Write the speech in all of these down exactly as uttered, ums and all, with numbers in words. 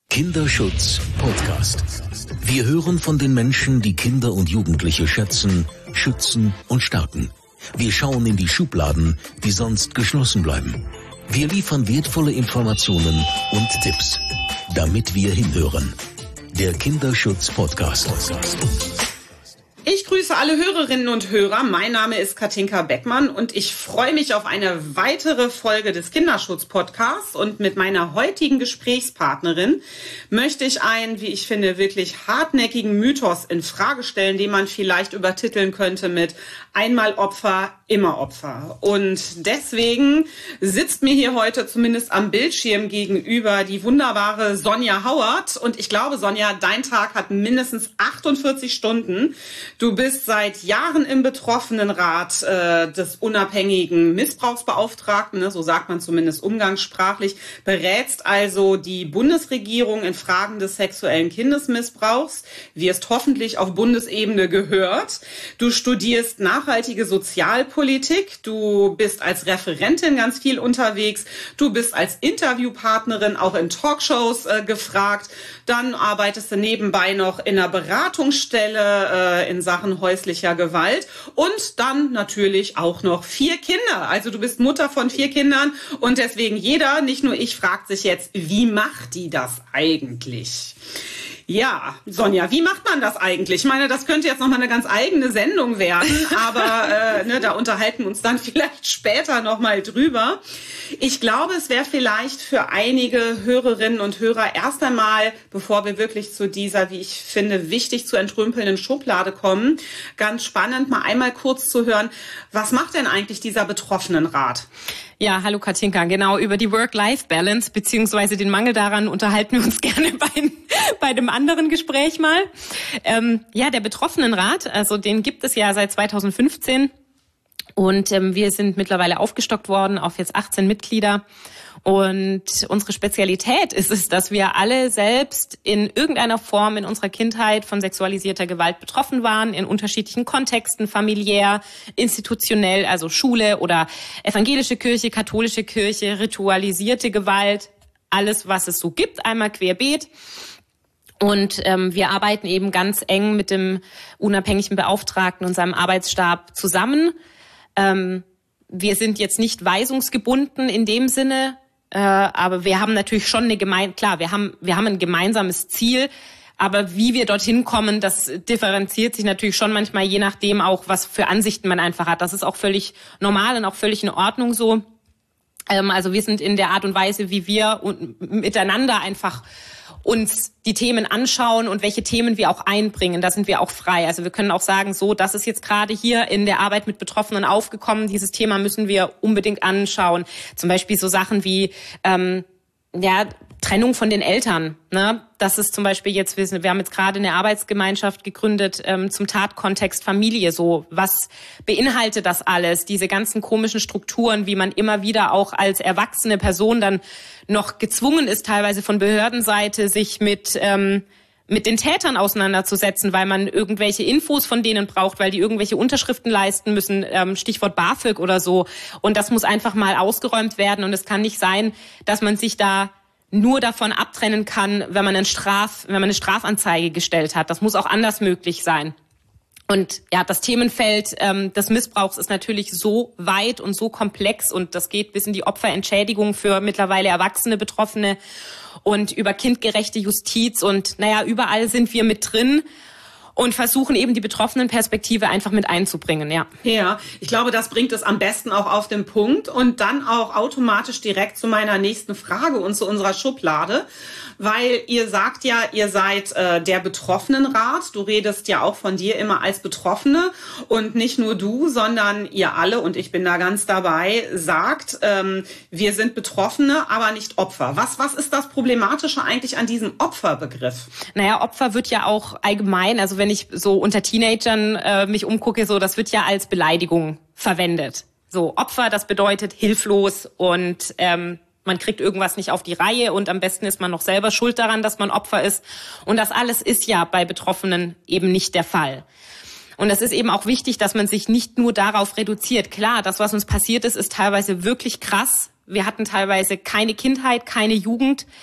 Kinderschutz Podcast. Wir hören von den Menschen, die Kinder und Jugendliche schätzen, schützen und stärken. Wir schauen in die Schubladen, die sonst geschlossen bleiben. Wir liefern wertvolle Informationen und Tipps, damit wir hinhören. Der Kinderschutz Podcast. Ich grüße alle Hörerinnen und Hörer. Mein Name ist Katinka Beckmann und ich freue mich auf eine weitere Folge des Kinderschutz-Podcasts. Und mit meiner heutigen Gesprächspartnerin möchte ich einen, wie ich finde, wirklich hartnäckigen Mythos in Frage stellen, den man vielleicht übertiteln könnte mit einmal Opfer, immer Opfer. Und deswegen sitzt mir hier heute zumindest am Bildschirm gegenüber die wunderbare Sonja Hauert. Und ich glaube, Sonja, dein Tag hat mindestens achtundvierzig Stunden. Du bist seit Jahren im Betroffenenrat äh, des unabhängigen Missbrauchsbeauftragten, ne, so sagt man zumindest umgangssprachlich, berätst also die Bundesregierung in Fragen des sexuellen Kindesmissbrauchs, wirst hoffentlich auf Bundesebene gehört. Du studierst nachhaltige Sozialpolitik, du bist als Referentin ganz viel unterwegs, du bist als Interviewpartnerin auch in Talkshows äh, gefragt, dann arbeitest du nebenbei noch in einer Beratungsstelle äh, in Sachen häuslicher Gewalt und dann natürlich auch noch vier Kinder. Also du bist Mutter von vier Kindern und deswegen jeder, nicht nur ich, fragt sich jetzt, wie macht die das eigentlich? Ja, Sonja, wie macht man das eigentlich? Ich meine, das könnte jetzt nochmal eine ganz eigene Sendung werden, aber äh, ne, da unterhalten wir uns dann vielleicht später nochmal drüber. Ich glaube, es wäre vielleicht für einige Hörerinnen und Hörer erst einmal, bevor wir wirklich zu dieser, wie ich finde, wichtig zu entrümpelnden Schublade kommen, ganz spannend, mal einmal kurz zu hören, was macht denn eigentlich dieser Betroffenenrat? Ja, hallo Katinka, genau, über die Work-Life-Balance beziehungsweise den Mangel daran unterhalten wir uns gerne bei, bei dem anderen Gespräch mal. Ähm, ja, der Betroffenenrat, also den gibt es ja seit zweitausendfünfzehn und ähm, wir sind mittlerweile aufgestockt worden auf jetzt achtzehn Mitglieder. Und unsere Spezialität ist es, dass wir alle selbst in irgendeiner Form in unserer Kindheit von sexualisierter Gewalt betroffen waren, in unterschiedlichen Kontexten, familiär, institutionell, also Schule oder evangelische Kirche, katholische Kirche, ritualisierte Gewalt, alles, was es so gibt, einmal querbeet. Und ähm, wir arbeiten eben ganz eng mit dem unabhängigen Beauftragten und seinem Arbeitsstab zusammen. Ähm, wir sind jetzt nicht weisungsgebunden in dem Sinne, Äh, aber wir haben natürlich schon eine gemein, klar, wir haben, wir haben ein gemeinsames Ziel, aber wie wir dorthin kommen, das differenziert sich natürlich schon manchmal, je nachdem auch, was für Ansichten man einfach hat. Das ist auch völlig normal und auch völlig in Ordnung so. Ähm, also wir sind in der Art und Weise, wie wir und miteinander einfach uns die Themen anschauen und welche Themen wir auch einbringen, da sind wir auch frei. Also wir können auch sagen, so, das ist jetzt gerade hier in der Arbeit mit Betroffenen aufgekommen, dieses Thema müssen wir unbedingt anschauen. Zum Beispiel so Sachen wie ähm, ja Trennung von den Eltern. Ne? Das ist zum Beispiel jetzt, wir, wir haben jetzt gerade eine Arbeitsgemeinschaft gegründet ähm, zum Tatkontext Familie. So, was beinhaltet das alles? Diese ganzen komischen Strukturen, wie man immer wieder auch als erwachsene Person dann noch gezwungen ist, teilweise von Behördenseite, sich mit ähm, mit den Tätern auseinanderzusetzen, weil man irgendwelche Infos von denen braucht, weil die irgendwelche Unterschriften leisten müssen, ähm, Stichwort BAföG oder so. Und das muss einfach mal ausgeräumt werden. Und es kann nicht sein, dass man sich da nur davon abtrennen kann, wenn man einen Straf, wenn man eine Strafanzeige gestellt hat. Das muss auch anders möglich sein. Und ja, das Themenfeld ähm, des Missbrauchs ist natürlich so weit und so komplex und das geht bis in die Opferentschädigung für mittlerweile erwachsene Betroffene und über kindgerechte Justiz und naja, überall sind wir mit drin. Und versuchen eben die Betroffenenperspektive einfach mit einzubringen, ja. Ja, ich glaube, das bringt es am besten auch auf den Punkt und dann auch automatisch direkt zu meiner nächsten Frage und zu unserer Schublade, weil ihr sagt ja, ihr seid äh, der Betroffenenrat. Du redest ja auch von dir immer als Betroffene und nicht nur du, sondern ihr alle, und ich bin da ganz dabei, sagt, ähm, wir sind Betroffene, aber nicht Opfer. Was, was ist das Problematische eigentlich an diesem Opferbegriff? Naja, Opfer wird ja auch allgemein, also wenn ich so unter Teenagern äh, mich umgucke, so das wird ja als Beleidigung verwendet. So Opfer, das bedeutet hilflos und ähm, man kriegt irgendwas nicht auf die Reihe und am besten ist man noch selber schuld daran, dass man Opfer ist. Und das alles ist ja bei Betroffenen eben nicht der Fall. Und es ist eben auch wichtig, dass man sich nicht nur darauf reduziert. Klar, das, was uns passiert ist, ist teilweise wirklich krass. Wir hatten teilweise keine Kindheit, keine Jugend.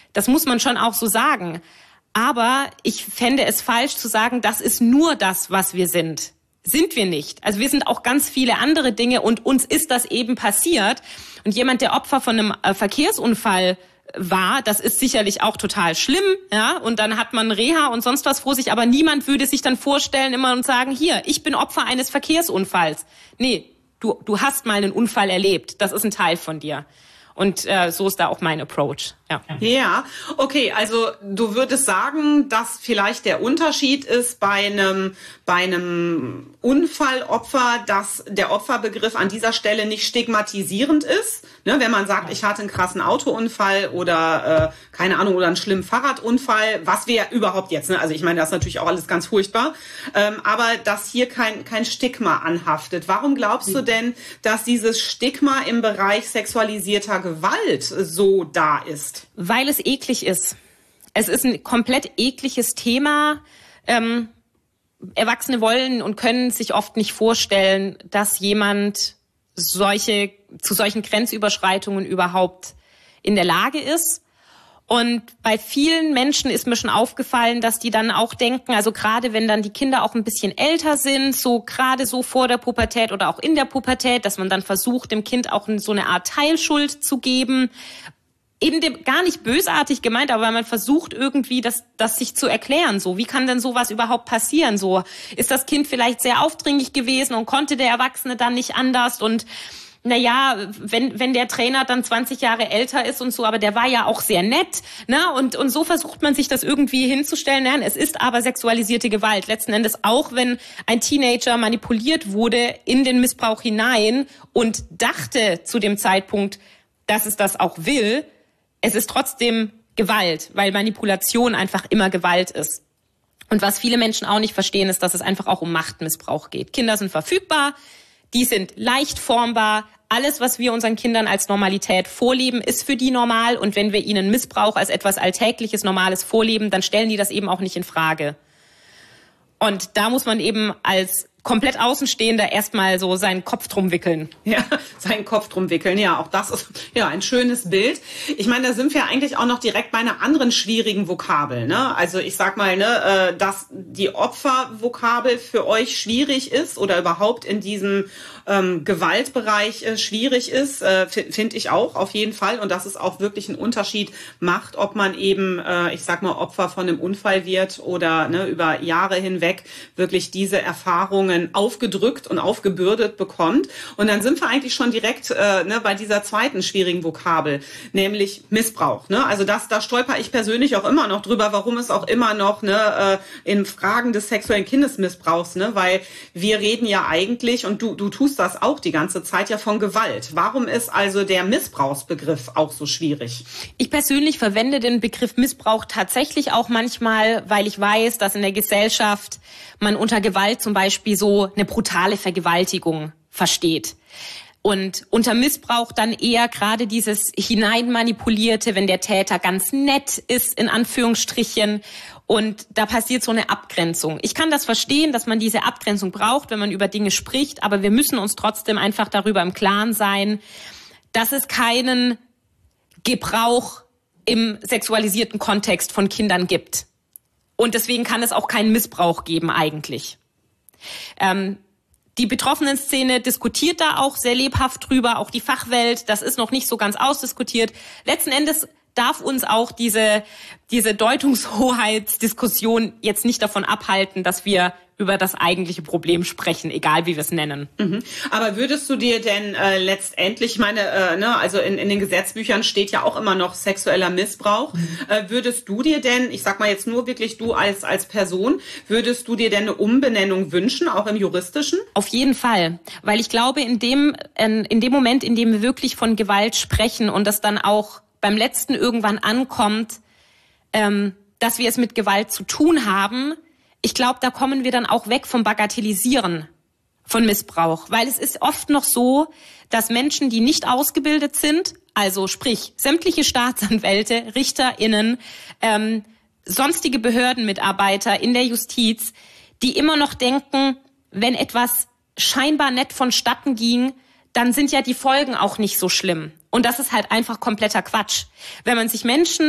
Das muss man schon auch so sagen. Aber ich fände es falsch zu sagen, das ist nur das, was wir sind. Sind wir nicht. Also wir sind auch ganz viele andere Dinge und uns ist das eben passiert. Und jemand, der Opfer von einem äh, Verkehrsunfall war, das ist sicherlich auch total schlimm, ja, und dann hat man Reha und sonst was vor sich, aber niemand würde sich dann vorstellen immer und sagen, hier, ich bin Opfer eines Verkehrsunfalls. Nee, du, du hast mal einen Unfall erlebt, das ist ein Teil von dir. Und äh, so ist da auch mein Approach. Ja. Ja, okay, also du würdest sagen, dass vielleicht der Unterschied ist bei einem bei einem Unfallopfer, dass der Opferbegriff an dieser Stelle nicht stigmatisierend ist. Ne, wenn man sagt, ich hatte einen krassen Autounfall oder äh, keine Ahnung oder einen schlimmen Fahrradunfall, was wir überhaupt jetzt, ne? Also ich meine, das ist natürlich auch alles ganz furchtbar, ähm, aber dass hier kein kein Stigma anhaftet. Warum glaubst du denn, dass dieses Stigma im Bereich sexualisierter Gewalt so da ist? Weil es eklig ist. Es ist ein komplett ekliges Thema. Ähm, Erwachsene wollen und können sich oft nicht vorstellen, dass jemand solche zu solchen Grenzüberschreitungen überhaupt in der Lage ist. Und bei vielen Menschen ist mir schon aufgefallen, dass die dann auch denken, also gerade wenn dann die Kinder auch ein bisschen älter sind, so gerade so vor der Pubertät oder auch in der Pubertät, dass man dann versucht, dem Kind auch so eine Art Teilschuld zu geben. Eben dem, gar nicht bösartig gemeint, aber man versucht irgendwie, das, das sich zu erklären. So, wie kann denn sowas überhaupt passieren? So, ist das Kind vielleicht sehr aufdringlich gewesen und konnte der Erwachsene dann nicht anders? Und na ja, wenn wenn der Trainer dann zwanzig Jahre älter ist und so, aber der war ja auch sehr nett, ne? Und und so versucht man sich das irgendwie hinzustellen. Nein, es ist aber sexualisierte Gewalt. Letzten Endes auch, wenn ein Teenager manipuliert wurde in den Missbrauch hinein und dachte zu dem Zeitpunkt, dass es das auch will. Es ist trotzdem Gewalt, weil Manipulation einfach immer Gewalt ist. Und was viele Menschen auch nicht verstehen, ist, dass es einfach auch um Machtmissbrauch geht. Kinder sind verfügbar, die sind leicht formbar. Alles, was wir unseren Kindern als Normalität vorleben, ist für die normal. Und wenn wir ihnen Missbrauch als etwas Alltägliches, Normales vorleben, dann stellen die das eben auch nicht in Frage. Und da muss man eben als komplett Außenstehender erstmal so seinen Kopf drum wickeln. Ja, seinen Kopf drum wickeln. Ja, auch das ist ja ein schönes Bild. Ich meine, da sind wir eigentlich auch noch direkt bei einer anderen schwierigen Vokabel. Ne? Also ich sag mal, ne, dass die Opfervokabel für euch schwierig ist oder überhaupt in diesem ähm, Gewaltbereich äh, schwierig ist, äh, finde ich auch auf jeden Fall. Und dass es auch wirklich einen Unterschied macht, ob man eben, äh, ich sag mal, Opfer von einem Unfall wird oder ne, über Jahre hinweg wirklich diese Erfahrungen aufgedrückt und aufgebürdet bekommt. Und dann sind wir eigentlich schon direkt äh, ne, bei dieser zweiten schwierigen Vokabel, nämlich Missbrauch. Ne? Also das, da stolper ich persönlich auch immer noch drüber, warum es auch immer noch ne, äh, in Fragen des sexuellen Kindesmissbrauchs, ne, weil wir reden ja eigentlich, und du, du tust das auch die ganze Zeit, ja von Gewalt. Warum ist also der Missbrauchsbegriff auch so schwierig? Ich persönlich verwende den Begriff Missbrauch tatsächlich auch manchmal, weil ich weiß, dass in der Gesellschaft man unter Gewalt zum Beispiel so eine brutale Vergewaltigung versteht. Und unter Missbrauch dann eher gerade dieses Hineinmanipulierte, wenn der Täter ganz nett ist, in Anführungsstrichen. Und da passiert so eine Abgrenzung. Ich kann das verstehen, dass man diese Abgrenzung braucht, wenn man über Dinge spricht. Aber wir müssen uns trotzdem einfach darüber im Klaren sein, dass es keinen Gebrauch im sexualisierten Kontext von Kindern gibt. Und deswegen kann es auch keinen Missbrauch geben eigentlich. Ähm, die Betroffenen-Szene diskutiert da auch sehr lebhaft drüber, auch die Fachwelt, das ist noch nicht so ganz ausdiskutiert. Letzten Endes darf uns auch diese, diese Deutungshoheitsdiskussion jetzt nicht davon abhalten, dass wir über das eigentliche Problem sprechen, egal wie wir es nennen. Mhm. Aber würdest du dir denn äh, letztendlich, ich meine, äh, ne, also in, in den Gesetzbüchern steht ja auch immer noch sexueller Missbrauch, mhm. äh, würdest du dir denn, ich sag mal jetzt nur wirklich du als als Person, würdest du dir denn eine Umbenennung wünschen, auch im Juristischen? Auf jeden Fall, weil ich glaube, in dem in, in dem Moment, in dem wir wirklich von Gewalt sprechen und das dann auch beim Letzten irgendwann ankommt, ähm, dass wir es mit Gewalt zu tun haben, ich glaube, da kommen wir dann auch weg vom Bagatellisieren von Missbrauch. Weil es ist oft noch so, dass Menschen, die nicht ausgebildet sind, also sprich sämtliche Staatsanwälte, RichterInnen, ähm, sonstige Behördenmitarbeiter in der Justiz, die immer noch denken, wenn etwas scheinbar nett vonstatten ging, dann sind ja die Folgen auch nicht so schlimm. Und das ist halt einfach kompletter Quatsch. Wenn man sich Menschen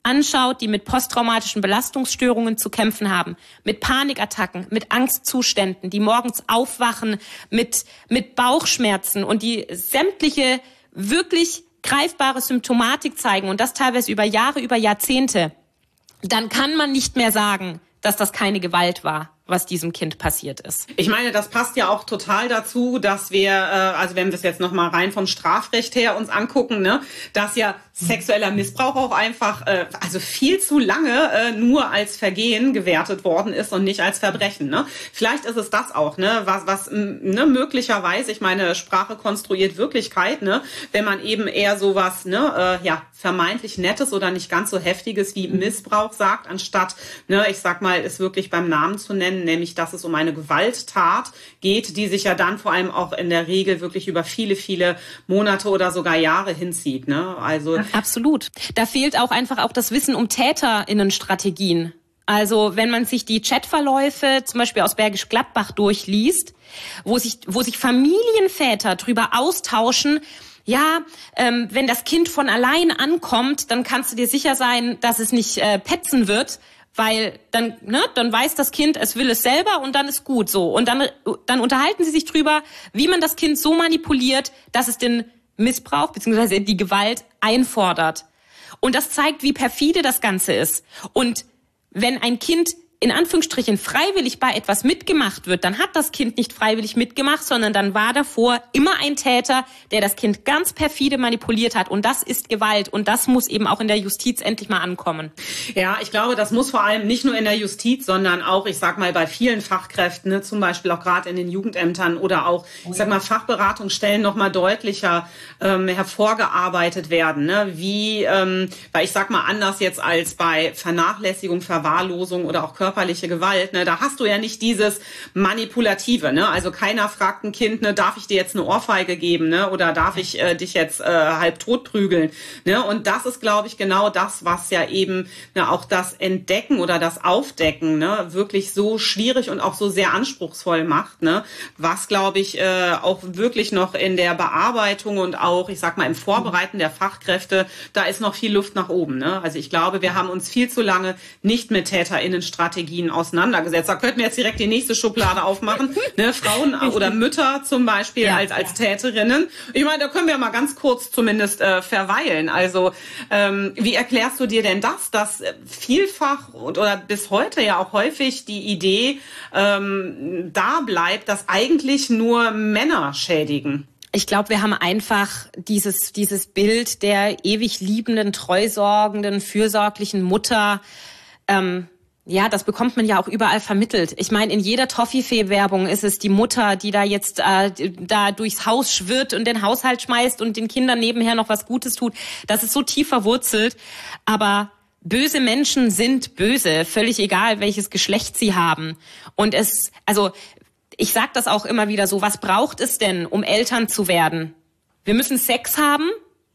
anschaut, die mit posttraumatischen Belastungsstörungen zu kämpfen haben, mit Panikattacken, mit Angstzuständen, die morgens aufwachen mit, mit Bauchschmerzen und die sämtliche wirklich greifbare Symptomatik zeigen und das teilweise über Jahre, über Jahrzehnte, dann kann man nicht mehr sagen, dass das keine Gewalt war, was diesem Kind passiert ist. Ich meine, das passt ja auch total dazu, dass wir, äh, also wenn wir es jetzt nochmal rein vom Strafrecht her uns angucken, ne, dass ja sexueller Missbrauch auch einfach, äh, also viel zu lange äh, nur als Vergehen gewertet worden ist und nicht als Verbrechen. Ne? Vielleicht ist es das auch, ne, was, was ne, möglicherweise, ich meine, Sprache konstruiert Wirklichkeit, ne, wenn man eben eher sowas, ne, äh, ja, vermeintlich Nettes oder nicht ganz so Heftiges wie Missbrauch sagt, anstatt, ne, ich sag mal, es wirklich beim Namen zu nennen, nämlich dass es um eine Gewalttat geht, die sich ja dann vor allem auch in der Regel wirklich über viele, viele Monate oder sogar Jahre hinzieht. Ne? Also absolut. Da fehlt auch einfach auch das Wissen um TäterInnenstrategien. Also wenn man sich die Chatverläufe zum Beispiel aus Bergisch Gladbach durchliest, wo sich, wo sich Familienväter drüber austauschen, ja, ähm, wenn das Kind von allein ankommt, dann kannst du dir sicher sein, dass es nicht äh, petzen wird, weil dann, ne, dann weiß das Kind, es will es selber und dann ist gut so. Und dann, dann unterhalten sie sich drüber, wie man das Kind so manipuliert, dass es den Missbrauch bzw. die Gewalt einfordert. Und das zeigt, wie perfide das Ganze ist. Und wenn ein Kind in Anführungsstrichen freiwillig bei etwas mitgemacht wird, dann hat das Kind nicht freiwillig mitgemacht, sondern dann war davor immer ein Täter, der das Kind ganz perfide manipuliert hat. Und das ist Gewalt. Und das muss eben auch in der Justiz endlich mal ankommen. Ja, ich glaube, das muss vor allem nicht nur in der Justiz, sondern auch, ich sag mal, bei vielen Fachkräften, ne, zum Beispiel auch gerade in den Jugendämtern oder auch, ich sag mal, Fachberatungsstellen noch mal deutlicher ähm, hervorgearbeitet werden. Ne? Wie, ähm, weil ich sag mal, anders jetzt als bei Vernachlässigung, Verwahrlosung oder auch körperliche Gewalt, ne, da hast du ja nicht dieses Manipulative, ne? Also keiner fragt ein Kind, ne, darf ich dir jetzt eine Ohrfeige geben, ne? Oder darf ich äh, dich jetzt äh, halb tot prügeln, ne? Und das ist, glaube ich, genau das, was ja eben ne, auch das Entdecken oder das Aufdecken, ne, wirklich so schwierig und auch so sehr anspruchsvoll macht, ne? Was, glaube ich, äh, auch wirklich noch in der Bearbeitung und auch, ich sag mal, im Vorbereiten der Fachkräfte, da ist noch viel Luft nach oben, ne? Also ich glaube, wir haben uns viel zu lange nicht mit TäterInnenstrategien auseinandergesetzt. Da könnten wir jetzt direkt die nächste Schublade aufmachen. Ne, Frauen oder Mütter zum Beispiel ja, als als ja. Täterinnen. Ich meine, da können wir mal ganz kurz zumindest äh, verweilen. Also ähm, wie erklärst du dir denn das, dass vielfach oder bis heute ja auch häufig die Idee ähm, da bleibt, dass eigentlich nur Männer schädigen? Ich glaube, wir haben einfach dieses dieses Bild der ewig liebenden, treusorgenden, fürsorglichen Mutter. Ähm, Ja, das bekommt man ja auch überall vermittelt. Ich meine, in jeder Toffifee-Werbung ist es die Mutter, die da jetzt äh, da durchs Haus schwirrt und den Haushalt schmeißt und den Kindern nebenher noch was Gutes tut. Das ist so tief verwurzelt. Aber böse Menschen sind böse, völlig egal, welches Geschlecht sie haben. Und es, also ich sag das auch immer wieder so, was braucht es denn, um Eltern zu werden? Wir müssen Sex haben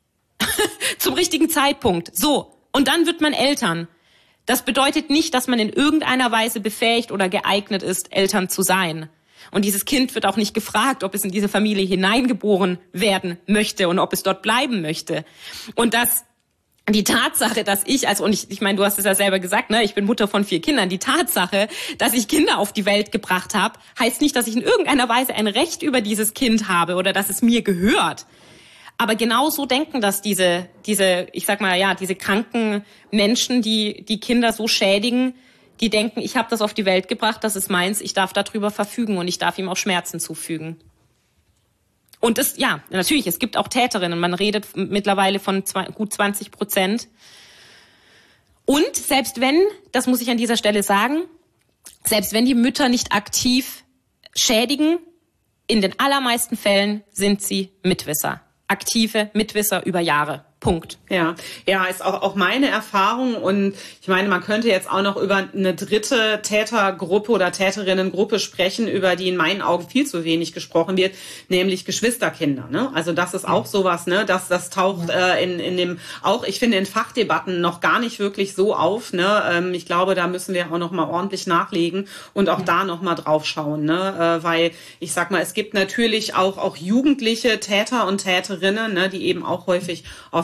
zum richtigen Zeitpunkt. So, und dann wird man Eltern. Das bedeutet nicht, dass man in irgendeiner Weise befähigt oder geeignet ist, Eltern zu sein. Und dieses Kind wird auch nicht gefragt, ob es in diese Familie hineingeboren werden möchte und ob es dort bleiben möchte. Und das, die Tatsache, dass ich, also, und ich, ich meine, du hast es ja selber gesagt, ne, ich bin Mutter von vier Kindern. Die Tatsache, dass ich Kinder auf die Welt gebracht habe, heißt nicht, dass ich in irgendeiner Weise ein Recht über dieses Kind habe oder dass es mir gehört. Aber genau so denken das diese, diese, ich sag mal, ja, diese kranken Menschen, die die Kinder so schädigen, die denken, ich habe das auf die Welt gebracht, das ist meins, ich darf darüber verfügen und ich darf ihm auch Schmerzen zufügen. Und es, ja, natürlich, es gibt auch Täterinnen, man redet mittlerweile von zwei, gut zwanzig Prozent. Und selbst wenn, das muss ich an dieser Stelle sagen, selbst wenn die Mütter nicht aktiv schädigen, in den allermeisten Fällen sind sie Mitwisser. Aktive Mitwisser über Jahre. Punkt. Ja, ja, ist auch, auch meine Erfahrung und ich meine, man könnte jetzt auch noch über eine dritte Tätergruppe oder Täterinnengruppe sprechen, über die in meinen Augen viel zu wenig gesprochen wird, nämlich Geschwisterkinder. Ne? Also das ist auch sowas, ne, dass das taucht äh, in in dem auch, ich finde, in Fachdebatten noch gar nicht wirklich so auf. Ne? Ähm, ich glaube, da müssen wir auch noch mal ordentlich nachlegen und auch da noch mal drauf schauen, ne, äh, weil ich sag mal, es gibt natürlich auch auch jugendliche Täter und Täterinnen, ne, die eben auch häufig aus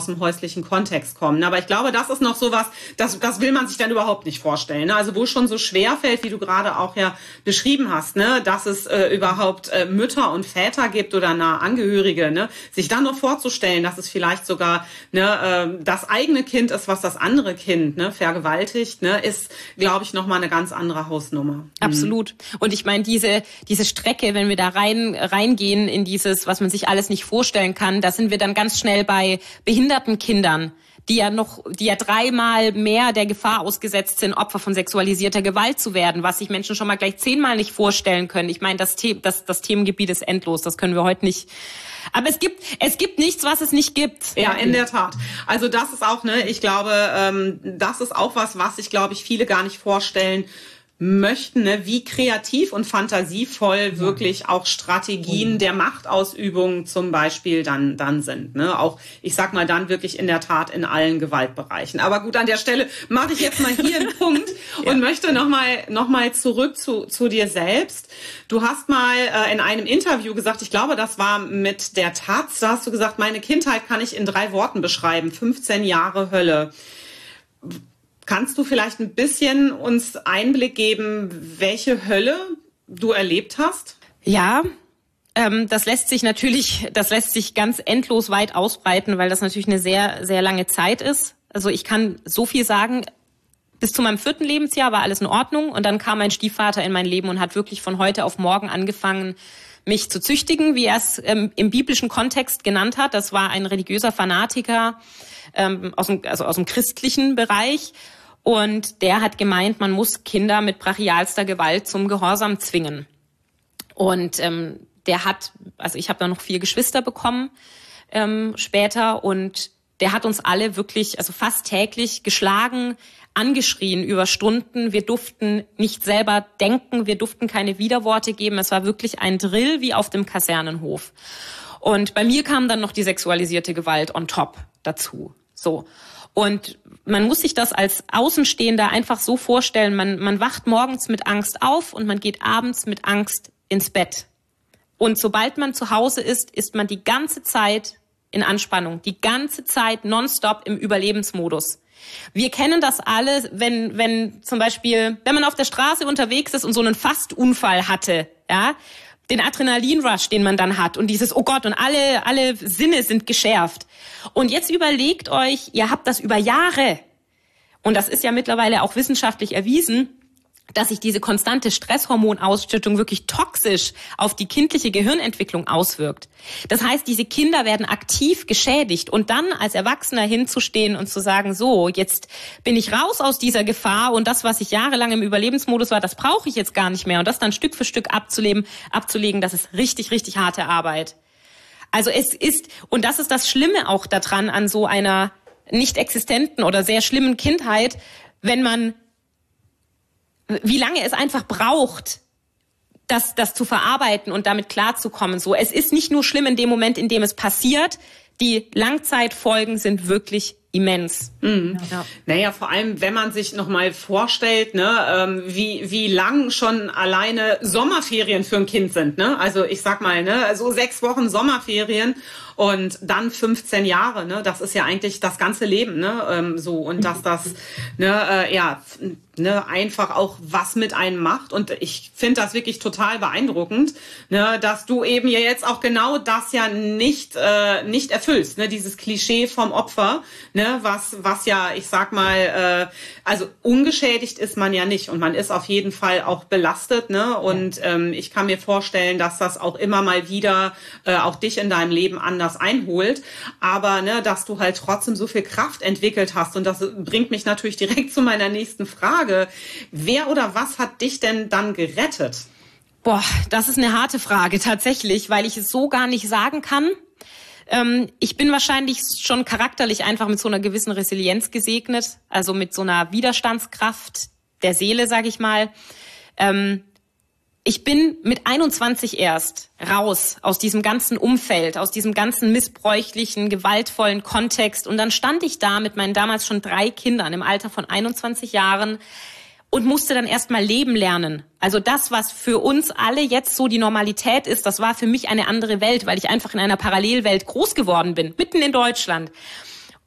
dem häuslichen Kontext kommen. Aber ich glaube, das ist noch sowas, das, das will man sich dann überhaupt nicht vorstellen. Ne? Also wo es schon so schwer fällt, wie du gerade auch ja beschrieben hast, ne, dass es äh, überhaupt äh, Mütter und Väter gibt oder nahe Angehörige, ne, sich dann noch vorzustellen, dass es vielleicht sogar ne, äh, das eigene Kind ist, was das andere Kind ne, vergewaltigt, ne, ist, glaube ich, nochmal eine ganz andere Hausnummer. Absolut. Und ich meine, diese diese Strecke, wenn wir da rein reingehen in dieses, was man sich alles nicht vorstellen kann, da sind wir dann ganz schnell bei behinderten Kindern, die ja noch, die ja dreimal mehr der Gefahr ausgesetzt sind, Opfer von sexualisierter Gewalt zu werden, was sich Menschen schon mal gleich zehnmal nicht vorstellen können. Ich meine, das, The- das, das Themengebiet ist endlos, das können wir heute nicht. Aber es gibt, es gibt nichts, was es nicht gibt. Ja, in der Tat. Also das ist auch, ne, ich glaube, ähm, das ist auch was, was sich, glaube ich, viele gar nicht vorstellen möchten, ne, wie kreativ und fantasievoll wirklich auch Strategien der Machtausübung zum Beispiel dann dann sind. Ne? Auch, ich sag mal, dann wirklich in der Tat in allen Gewaltbereichen. Aber gut, an der Stelle mache ich jetzt mal hier einen Punkt ja. und möchte nochmal noch mal zurück zu, zu dir selbst. Du hast mal äh, in einem Interview gesagt, ich glaube, das war mit der Taz, da hast du gesagt, meine Kindheit kann ich in drei Worten beschreiben, fünfzehn Jahre Hölle. Kannst du vielleicht ein bisschen uns Einblick geben, welche Hölle du erlebt hast? Ja, ähm, das lässt sich natürlich, das lässt sich ganz endlos weit ausbreiten, weil das natürlich eine sehr, sehr lange Zeit ist. Also ich kann so viel sagen, bis zu meinem vierten Lebensjahr war alles in Ordnung und dann kam mein Stiefvater in mein Leben und hat wirklich von heute auf morgen angefangen, mich zu züchtigen, wie er es ähm, im biblischen Kontext genannt hat. Das war ein religiöser Fanatiker ähm, aus dem, also aus dem christlichen Bereich. Und der hat gemeint, man muss Kinder mit brachialster Gewalt zum Gehorsam zwingen. Und ähm, der hat, also ich habe da noch vier Geschwister bekommen ähm, später und der hat uns alle wirklich, also fast täglich geschlagen, angeschrien über Stunden. Wir durften nicht selber denken, wir durften keine Widerworte geben. Es war wirklich ein Drill wie auf dem Kasernenhof. Und bei mir kam dann noch die sexualisierte Gewalt on top dazu. So. Und man muss sich das als Außenstehender einfach so vorstellen, man, man wacht morgens mit Angst auf und man geht abends mit Angst ins Bett. Und sobald man zu Hause ist, ist man die ganze Zeit in Anspannung, die ganze Zeit nonstop im Überlebensmodus. Wir kennen das alle, wenn, wenn zum Beispiel, wenn man auf der Straße unterwegs ist und so einen Fastunfall hatte, ja, den Adrenalinrush, den man dann hat und dieses, oh Gott, und alle, alle Sinne sind geschärft. Und jetzt überlegt euch, ihr habt das über Jahre, und das ist ja mittlerweile auch wissenschaftlich erwiesen, dass sich diese konstante Stresshormonausschüttung wirklich toxisch auf die kindliche Gehirnentwicklung auswirkt. Das heißt, diese Kinder werden aktiv geschädigt und dann als Erwachsener hinzustehen und zu sagen, so, jetzt bin ich raus aus dieser Gefahr und das, was ich jahrelang im Überlebensmodus war, das brauche ich jetzt gar nicht mehr und das dann Stück für Stück abzuleben, abzulegen, das ist richtig, richtig harte Arbeit. Also es ist, und das ist das Schlimme auch daran an so einer nicht existenten oder sehr schlimmen Kindheit, wenn man wie lange es einfach braucht, das, das zu verarbeiten und damit klarzukommen. So, es ist nicht nur schlimm in dem Moment, in dem es passiert. Die Langzeitfolgen sind wirklich immens. Mhm. Ja. Naja, vor allem, wenn man sich nochmal vorstellt, ne, ähm, wie, wie lang schon alleine Sommerferien für ein Kind sind, ne? Also ich sag mal, ne, so sechs Wochen Sommerferien und dann fünfzehn Jahre, ne? Das ist ja eigentlich das ganze Leben, ne? Ähm, so, und dass das, ne, äh, ja, ne, einfach auch was mit einem macht. Und ich finde das wirklich total beeindruckend, ne, dass du eben ja jetzt auch genau das ja nicht, äh, nicht erfüllst, ne, dieses Klischee vom Opfer, ne, was, was ja, ich sag mal, äh, also ungeschädigt ist man ja nicht und man ist auf jeden Fall auch belastet, ne, und ähm, ich kann mir vorstellen, dass das auch immer mal wieder äh, auch dich in deinem Leben anders einholt, aber, ne, dass du halt trotzdem so viel Kraft entwickelt hast und das bringt mich natürlich direkt zu meiner nächsten Frage. Wer oder was hat dich denn dann gerettet? Boah, das ist eine harte Frage tatsächlich, weil ich es so gar nicht sagen kann. Ähm, ich bin wahrscheinlich schon charakterlich einfach mit so einer gewissen Resilienz gesegnet, also mit so einer Widerstandskraft der Seele, sag ich mal. Ähm, ich bin mit einundzwanzig erst raus aus diesem ganzen Umfeld, aus diesem ganzen missbräuchlichen, gewaltvollen Kontext. Und dann stand ich da mit meinen damals schon drei Kindern im Alter von einundzwanzig Jahren und musste dann erst mal leben lernen. Also das, was für uns alle jetzt so die Normalität ist, das war für mich eine andere Welt, weil ich einfach in einer Parallelwelt groß geworden bin, mitten in Deutschland.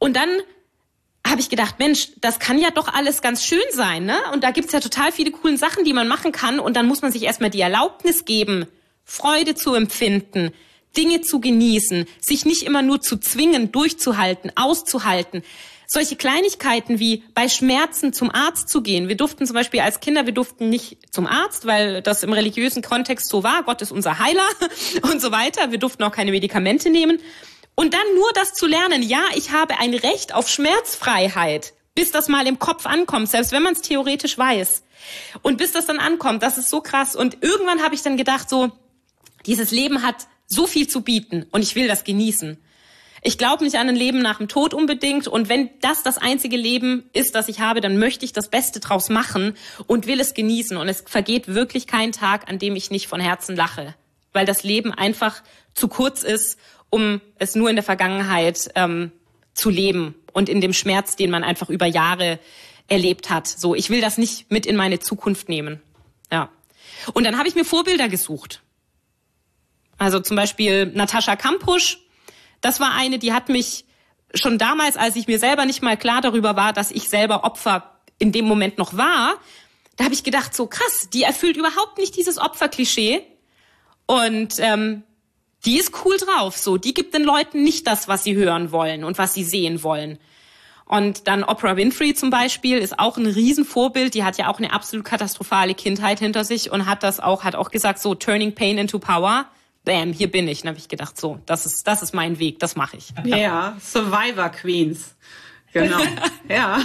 Und dann habe ich gedacht, Mensch, das kann ja doch alles ganz schön sein, ne? Und da gibt's ja total viele coole Sachen, die man machen kann. Und dann muss man sich erstmal die Erlaubnis geben, Freude zu empfinden, Dinge zu genießen, sich nicht immer nur zu zwingen, durchzuhalten, auszuhalten. Solche Kleinigkeiten wie bei Schmerzen zum Arzt zu gehen. Wir durften zum Beispiel als Kinder, wir durften nicht zum Arzt, weil das im religiösen Kontext so war. Gott ist unser Heiler und so weiter. Wir durften auch keine Medikamente nehmen. Und dann nur das zu lernen, ja, ich habe ein Recht auf Schmerzfreiheit, bis das mal im Kopf ankommt, selbst wenn man es theoretisch weiß. Und bis das dann ankommt, das ist so krass. Und irgendwann habe ich dann gedacht, so, dieses Leben hat so viel zu bieten und ich will das genießen. Ich glaube nicht an ein Leben nach dem Tod unbedingt. Und wenn das das einzige Leben ist, das ich habe, dann möchte ich das Beste draus machen und will es genießen. Und es vergeht wirklich kein Tag, an dem ich nicht von Herzen lache, weil das Leben einfach zu kurz ist, um es nur in der Vergangenheit ähm, zu leben und in dem Schmerz, den man einfach über Jahre erlebt hat. So, ich will das nicht mit in meine Zukunft nehmen. Ja. Und dann habe ich mir Vorbilder gesucht. Also zum Beispiel Natascha Kampusch. Das war eine, die hat mich schon damals, als ich mir selber nicht mal klar darüber war, dass ich selber Opfer in dem Moment noch war, da habe ich gedacht, so krass, die erfüllt überhaupt nicht dieses Opferklischee. Und ähm, die ist cool drauf, so. Die gibt den Leuten nicht das, was sie hören wollen und was sie sehen wollen. Und dann Oprah Winfrey zum Beispiel ist auch ein Riesenvorbild. Die hat ja auch eine absolut katastrophale Kindheit hinter sich und hat das auch, hat auch gesagt, so turning pain into power. Bam, hier bin ich. Dann habe ich gedacht, so, das ist, das ist mein Weg, das mache ich. Ja, ja, Survivor Queens. Genau. Ja.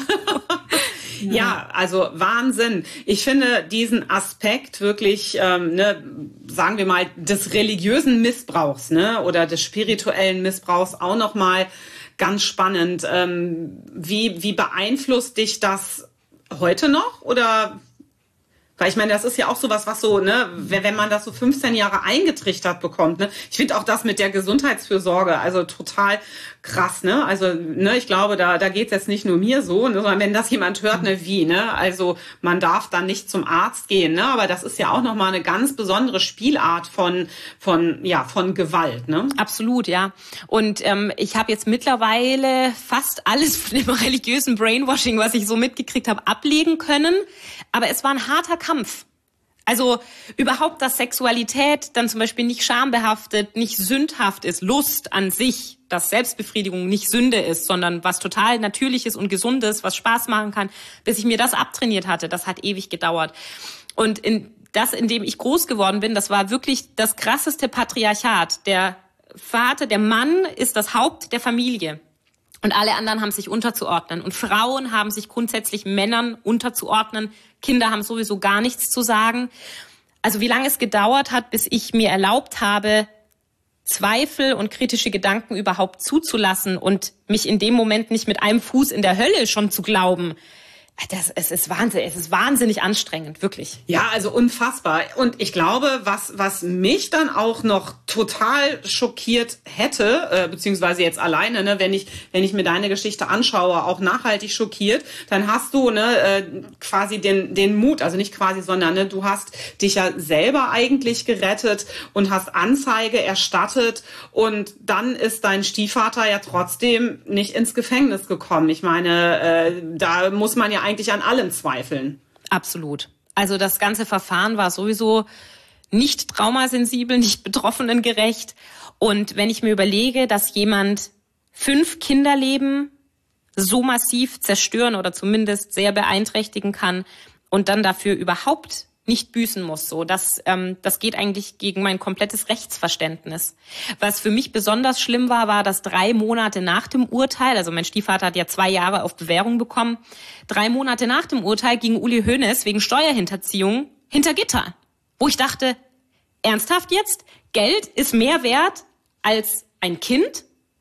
Ja, also Wahnsinn. Ich finde diesen Aspekt wirklich, ähm, ne, sagen wir mal, des religiösen Missbrauchs, ne, oder des spirituellen Missbrauchs auch noch mal ganz spannend. Ähm, wie wie beeinflusst dich das heute noch? Oder weil ich meine, das ist ja auch sowas, was so, ne, wenn man das so fünfzehn Jahre eingetrichtert bekommt, ne. Ich finde auch das mit der Gesundheitsfürsorge, also total krass, ne. Also, ne, ich glaube, da, da geht's jetzt nicht nur mir so, ne, sondern wenn das jemand hört, ne, wie, ne. Also, man darf dann nicht zum Arzt gehen, ne. Aber das ist ja auch nochmal eine ganz besondere Spielart von, von, ja, von Gewalt, ne. Absolut, ja. Und, ähm, ich habe jetzt mittlerweile fast alles von dem religiösen Brainwashing, was ich so mitgekriegt habe, ablegen können. Aber es war ein harter Kampf. Also überhaupt, dass Sexualität dann zum Beispiel nicht schambehaftet, nicht sündhaft ist, Lust an sich, dass Selbstbefriedigung nicht Sünde ist, sondern was total Natürliches und Gesundes, was Spaß machen kann, bis ich mir das abtrainiert hatte, das hat ewig gedauert. Und in das, in dem ich groß geworden bin, das war wirklich das krasseste Patriarchat. Der Vater, der Mann ist das Haupt der Familie. Und alle anderen haben sich unterzuordnen. Und Frauen haben sich grundsätzlich Männern unterzuordnen. Kinder haben sowieso gar nichts zu sagen. Also wie lange es gedauert hat, bis ich mir erlaubt habe, Zweifel und kritische Gedanken überhaupt zuzulassen und mich in dem Moment nicht mit einem Fuß in der Hölle schon zu glauben. Das, es ist wahnsinnig, es ist wahnsinnig anstrengend, wirklich. Ja, also unfassbar. Und ich glaube, was was mich dann auch noch total schockiert hätte, äh, beziehungsweise jetzt alleine, ne, wenn ich wenn ich mir deine Geschichte anschaue, auch nachhaltig schockiert, dann hast du ne äh, quasi den den Mut, also nicht quasi, sondern ne, du hast dich ja selber eigentlich gerettet und hast Anzeige erstattet und dann ist dein Stiefvater ja trotzdem nicht ins Gefängnis gekommen. Ich meine, äh, da muss man ja eigentlich an allem zweifeln. Absolut. Also das ganze Verfahren war sowieso nicht traumasensibel, nicht betroffenengerecht. Und wenn ich mir überlege, dass jemand fünf Kinderleben so massiv zerstören oder zumindest sehr beeinträchtigen kann und dann dafür überhaupt nicht büßen muss, so das ähm, das geht eigentlich gegen mein komplettes Rechtsverständnis. Was für mich besonders schlimm war, war, dass drei Monate nach dem Urteil, also mein Stiefvater hat ja zwei Jahre auf Bewährung bekommen, drei Monate nach dem Urteil ging Uli Hoeneß wegen Steuerhinterziehung hinter Gitter, wo ich dachte, ernsthaft jetzt? Geld ist mehr wert als ein Kind?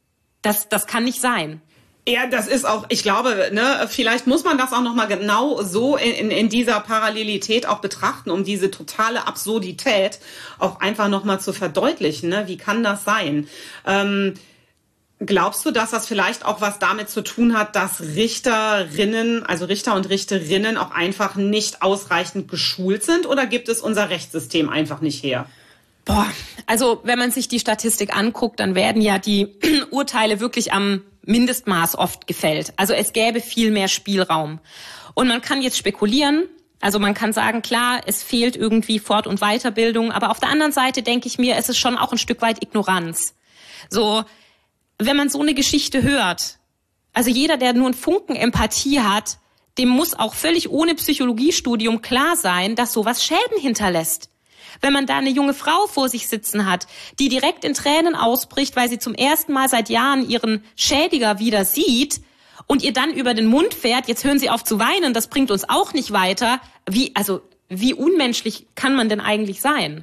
Das das kann nicht sein. Ja, das ist auch, ich glaube, ne, vielleicht muss man das auch nochmal genau so in, in, in dieser Parallelität auch betrachten, um diese totale Absurdität auch einfach nochmal zu verdeutlichen. Ne? Wie kann das sein? Ähm, glaubst du, dass das vielleicht auch was damit zu tun hat, dass Richterinnen, also Richter und Richterinnen auch einfach nicht ausreichend geschult sind? Oder gibt es unser Rechtssystem einfach nicht her? Boah, also wenn man sich die Statistik anguckt, dann werden ja die Urteile wirklich am Mindestmaß oft gefällt. Also es gäbe viel mehr Spielraum. Und man kann jetzt spekulieren, also man kann sagen, klar, es fehlt irgendwie Fort- und Weiterbildung, aber auf der anderen Seite denke ich mir, es ist schon auch ein Stück weit Ignoranz. So, wenn man so eine Geschichte hört, also jeder, der nur einen Funken Empathie hat, dem muss auch völlig ohne Psychologiestudium klar sein, dass sowas Schäden hinterlässt. Wenn man da eine junge Frau vor sich sitzen hat, die direkt in Tränen ausbricht, weil sie zum ersten Mal seit Jahren ihren Schädiger wieder sieht und ihr dann über den Mund fährt, jetzt hören Sie auf zu weinen, das bringt uns auch nicht weiter. Wie, also, wie unmenschlich kann man denn eigentlich sein?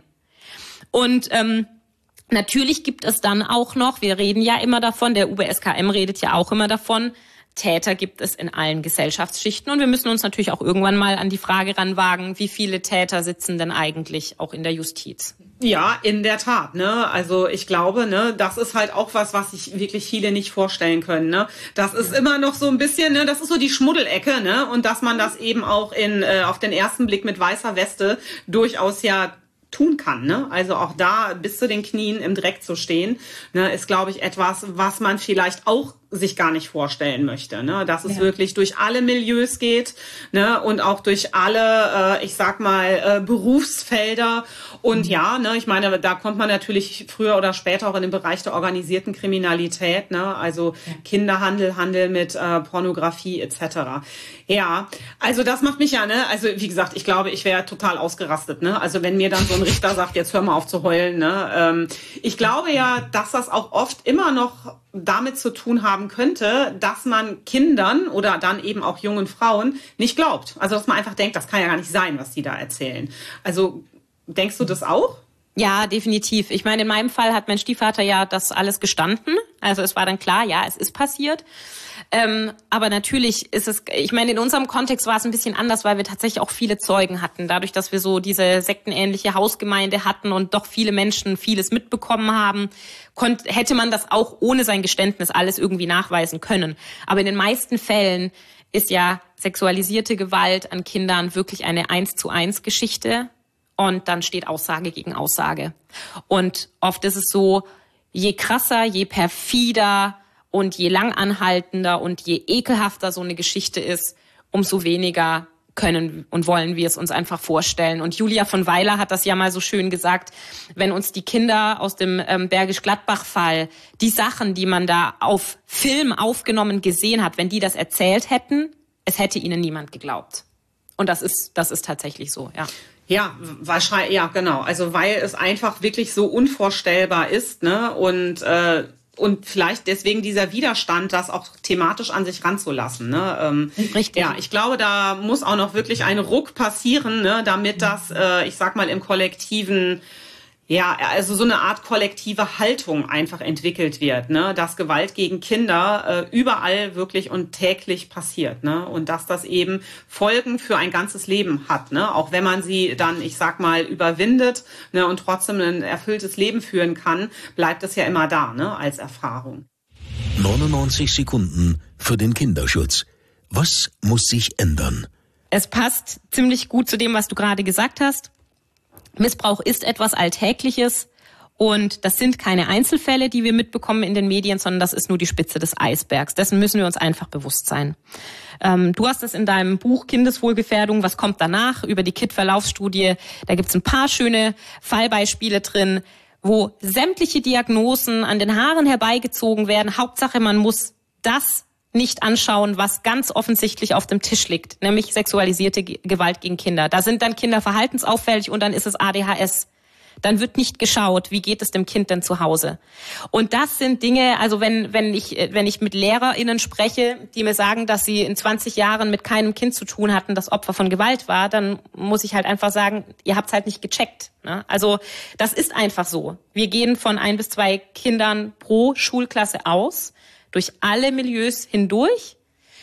Und ähm, natürlich gibt es dann auch noch, wir reden ja immer davon, der U B S K M redet ja auch immer davon, Täter gibt es in allen Gesellschaftsschichten und wir müssen uns natürlich auch irgendwann mal an die Frage ranwagen, wie viele Täter sitzen denn eigentlich auch in der Justiz? Ja, in der Tat, ne? Also ich glaube, ne, das ist halt auch was, was sich wirklich viele nicht vorstellen können, ne? Das ist immer noch so ein bisschen, ne, das ist so die Schmuddelecke, ne? Und dass man das eben auch in äh, auf den ersten Blick mit weißer Weste durchaus ja tun kann, ne? Also auch da bis zu den Knien im Dreck zu stehen, ne, ist, glaube ich, etwas, was man vielleicht auch sich gar nicht vorstellen möchte, ne? Dass es ja. wirklich durch alle Milieus geht, ne? Und auch durch alle, äh, ich sag mal, äh, Berufsfelder. Und mhm. ja, ne, ich meine, da kommt man natürlich früher oder später auch in den Bereich der organisierten Kriminalität, ne? Also ja. Kinderhandel, Handel mit äh, Pornografie et cetera. Ja, also das macht mich ja, ne? Also wie gesagt, ich glaube, ich wäre total ausgerastet, ne? Also wenn mir dann so ein Richter sagt, jetzt hör mal auf zu heulen, ne? Ähm, ich glaube ja, dass das auch oft immer noch damit zu tun haben könnte, dass man Kindern oder dann eben auch jungen Frauen nicht glaubt. Also dass man einfach denkt, das kann ja gar nicht sein, was die da erzählen. Also denkst du das auch? Ja, definitiv. Ich meine, in meinem Fall hat mein Stiefvater ja das alles gestanden. Also es war dann klar, ja, es ist passiert. Ähm, aber natürlich ist es, ich meine, in unserem Kontext war es ein bisschen anders, weil wir tatsächlich auch viele Zeugen hatten. Dadurch, dass wir so diese sektenähnliche Hausgemeinde hatten und doch viele Menschen vieles mitbekommen haben, konnte, hätte man das auch ohne sein Geständnis alles irgendwie nachweisen können. Aber in den meisten Fällen ist ja sexualisierte Gewalt an Kindern wirklich eine eins zu eins Geschichte. Und dann steht Aussage gegen Aussage. Und oft ist es so, je krasser, je perfider und je langanhaltender und je ekelhafter so eine Geschichte ist, umso weniger können und wollen wir es uns einfach vorstellen. Und Julia von Weiler hat das ja mal so schön gesagt, wenn uns die Kinder aus dem ähm, Bergisch Gladbach-Fall, die Sachen, die man da auf Film aufgenommen gesehen hat, wenn die das erzählt hätten, es hätte ihnen niemand geglaubt. Und das ist, das ist tatsächlich so, ja. Ja, wahrscheinlich, ja, genau. Also weil es einfach wirklich so unvorstellbar ist, ne? Und äh, und vielleicht deswegen dieser Widerstand, das auch thematisch an sich ranzulassen. Ne? Ähm, Richtig. Ja, ich glaube, da muss auch noch wirklich ein Ruck passieren, ne? Damit das, äh, ich sag mal, im kollektiven, ja, also so eine Art kollektive Haltung einfach entwickelt wird, ne? Dass Gewalt gegen Kinder äh, überall wirklich und täglich passiert, ne? Und dass das eben Folgen für ein ganzes Leben hat, ne? Auch wenn man sie dann, ich sag mal, überwindet, ne? Und trotzdem ein erfülltes Leben führen kann, bleibt es ja immer da, ne? Als Erfahrung. neunundneunzig Sekunden für den Kinderschutz. Was muss sich ändern? Es passt ziemlich gut zu dem, was du gerade gesagt hast. Missbrauch ist etwas Alltägliches und das sind keine Einzelfälle, die wir mitbekommen in den Medien, sondern das ist nur die Spitze des Eisbergs. Dessen müssen wir uns einfach bewusst sein. Ähm, du hast es in deinem Buch Kindeswohlgefährdung, was kommt danach, über die K I T-Verlaufsstudie, da gibt's ein paar schöne Fallbeispiele drin, wo sämtliche Diagnosen an den Haaren herbeigezogen werden. Hauptsache, man muss das nicht anschauen, was ganz offensichtlich auf dem Tisch liegt, nämlich sexualisierte Gewalt gegen Kinder. Da sind dann Kinder verhaltensauffällig und dann ist es A D H S. Dann wird nicht geschaut, wie geht es dem Kind denn zu Hause. Und das sind Dinge, also wenn wenn ich wenn ich mit LehrerInnen spreche, die mir sagen, dass sie in zwanzig Jahren mit keinem Kind zu tun hatten, das Opfer von Gewalt war, dann muss ich halt einfach sagen, ihr habt's halt nicht gecheckt. Ne? Also das ist einfach so. Wir gehen von ein bis zwei Kindern pro Schulklasse aus, durch alle Milieus hindurch.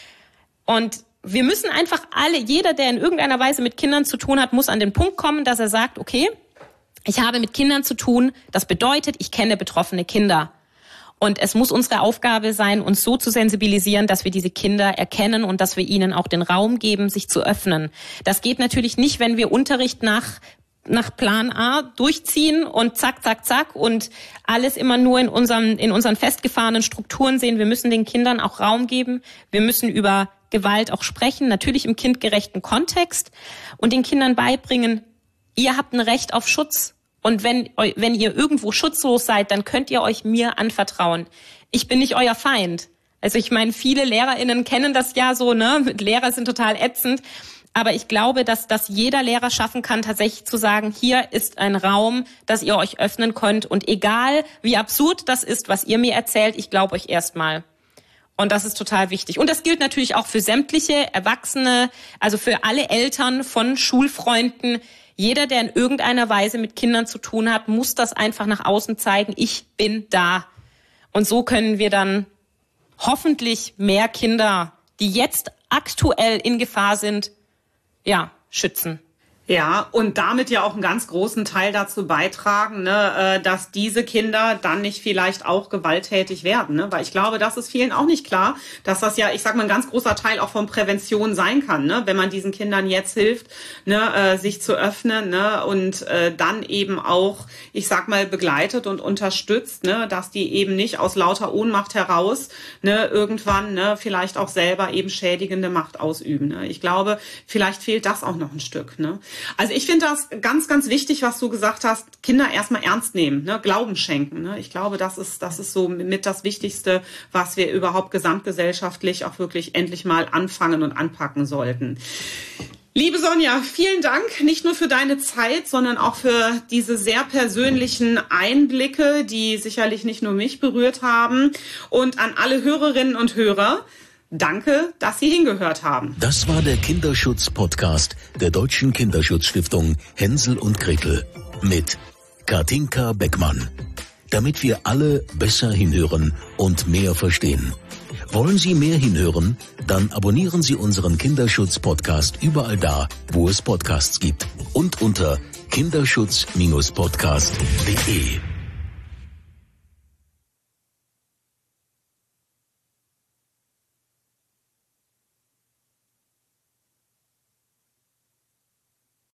Und wir müssen einfach alle, jeder, der in irgendeiner Weise mit Kindern zu tun hat, muss an den Punkt kommen, dass er sagt, okay, ich habe mit Kindern zu tun, das bedeutet, ich kenne betroffene Kinder. Und es muss unsere Aufgabe sein, uns so zu sensibilisieren, dass wir diese Kinder erkennen und dass wir ihnen auch den Raum geben, sich zu öffnen. Das geht natürlich nicht, wenn wir Unterricht nach nach Plan A durchziehen und zack, zack, zack und alles immer nur in unseren, in unseren festgefahrenen Strukturen sehen. Wir müssen den Kindern auch Raum geben. Wir müssen über Gewalt auch sprechen, natürlich im kindgerechten Kontext und den Kindern beibringen, ihr habt ein Recht auf Schutz. Und wenn, wenn ihr irgendwo schutzlos seid, dann könnt ihr euch mir anvertrauen. Ich bin nicht euer Feind. Also ich meine, viele LehrerInnen kennen das ja so, ne? Lehrer sind total ätzend. Aber ich glaube, dass das jeder Lehrer schaffen kann, tatsächlich zu sagen, hier ist ein Raum, dass ihr euch öffnen könnt. Und egal, wie absurd das ist, was ihr mir erzählt, ich glaube euch erstmal. Und das ist total wichtig. Und das gilt natürlich auch für sämtliche Erwachsene, also für alle Eltern von Schulfreunden. Jeder, der in irgendeiner Weise mit Kindern zu tun hat, muss das einfach nach außen zeigen. Ich bin da. Und so können wir dann hoffentlich mehr Kinder, die jetzt aktuell in Gefahr sind, ja, schützen. Ja, und damit ja auch einen ganz großen Teil dazu beitragen, ne, dass diese Kinder dann nicht vielleicht auch gewalttätig werden. Ne? Weil ich glaube, das ist vielen auch nicht klar, dass das ja, ich sag mal, ein ganz großer Teil auch von Prävention sein kann, ne? Wenn man diesen Kindern jetzt hilft, ne, sich zu öffnen, ne, und äh, dann eben auch, ich sag mal, begleitet und unterstützt, ne, dass die eben nicht aus lauter Ohnmacht heraus, ne, irgendwann, ne, vielleicht auch selber eben schädigende Macht ausüben. Ne? Ich glaube, vielleicht fehlt das auch noch ein Stück, ne? Also ich finde das ganz, ganz wichtig, was du gesagt hast, Kinder erstmal ernst nehmen, ne? Glauben schenken. Ne? Ich glaube, das ist, das ist so mit das Wichtigste, was wir überhaupt gesamtgesellschaftlich auch wirklich endlich mal anfangen und anpacken sollten. Liebe Sonja, vielen Dank, nicht nur für deine Zeit, sondern auch für diese sehr persönlichen Einblicke, die sicherlich nicht nur mich berührt haben. Und an alle Hörerinnen und Hörer, danke, dass Sie hingehört haben. Das war der Kinderschutz-Podcast der Deutschen Kinderschutzstiftung Hänsel und Gretel mit Katinka Beckmann. Damit wir alle besser hinhören und mehr verstehen. Wollen Sie mehr hinhören? Dann abonnieren Sie unseren Kinderschutz-Podcast überall da, wo es Podcasts gibt. Und unter kinderschutz Bindestrich podcast punkt de.